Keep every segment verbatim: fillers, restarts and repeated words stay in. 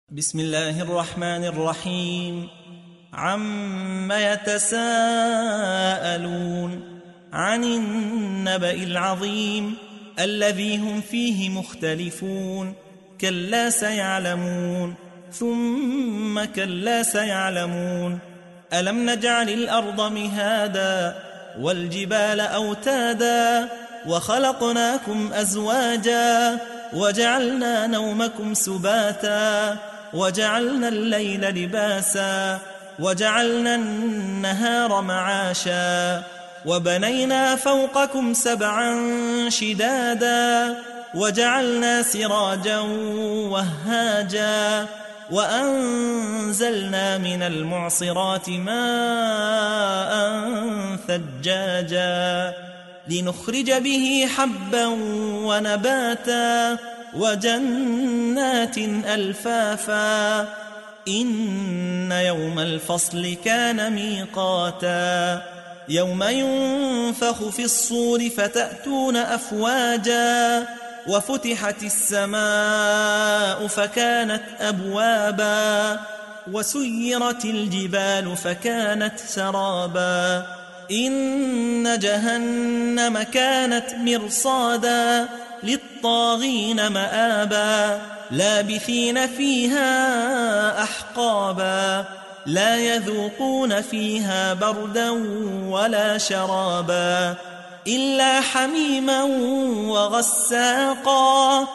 بسم الله الرحمن الرحيم. عم يتساءلون عن النبأ العظيم الذي هم فيه مختلفون. كلا سيعلمون ثم كلا سيعلمون. ألم نجعل الأرض مهادا والجبال أوتادا وخلقناكم أزواجا وجعلنا نومكم سباتا وجعلنا الليل لباسا وجعلنا النهار معاشا وبنينا فوقكم سبعا شدادا وجعلنا سراجا وهاجا وأنزلنا من المعصرات ماء ثجاجا لنخرج به حبا ونباتا وجنات ألفافا. إن يوم الفصل كان ميقاتا يوم ينفخ في الصور فتأتون أفواجا وفتحت السماء فكانت أبوابا وسيرت الجبال فكانت سرابا. إن جهنم كانت مرصادا للطاغين مآبا لابثين فيها أحقابا لا يذوقون فيها بردا ولا شرابا إلا حميما وغساقا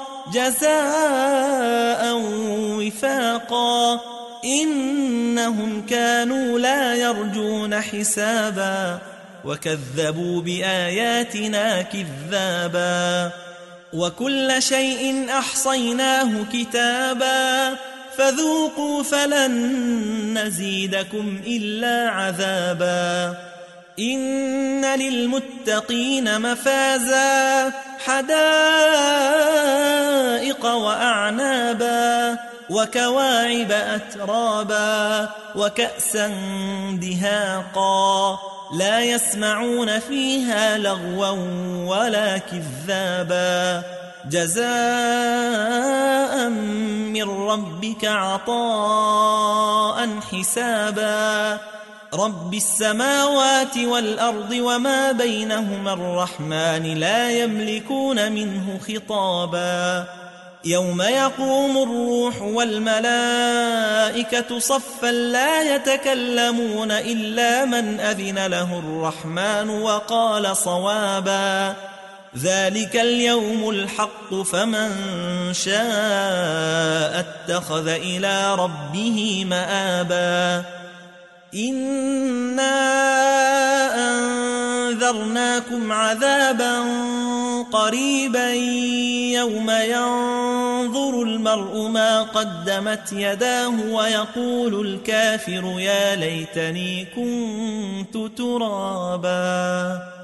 جزاء وفاقا. إنهم كانوا لا يرجون حسابا وكذبوا بآياتنا كذابا. وكل شيء أحصيناه كتابا فذوقوا فلن نزيدكم إلا عذابا. إن للمتقين مفازا حدائق وأعنابا وكواعب أترابا وكأسا دهاقا لا يسمعون فيها لغوا ولا كذابا جزاء من ربك عطاء حسابا. رب السماوات والأرض وما بينهما الرحمن لا يملكون منه خطابا. يوم يقوم الروح والملائكة صفا لا يتكلمون إلا من أذن له الرحمن وقال صوابا. ذلك اليوم الحق فمن شاء اتخذ إلى ربه مآبا. إنا أنذرناكم عذابا قريبا يوم ينظر المرء ما قدمت يداه ويقول الكافر يا ليتني كنت ترابا.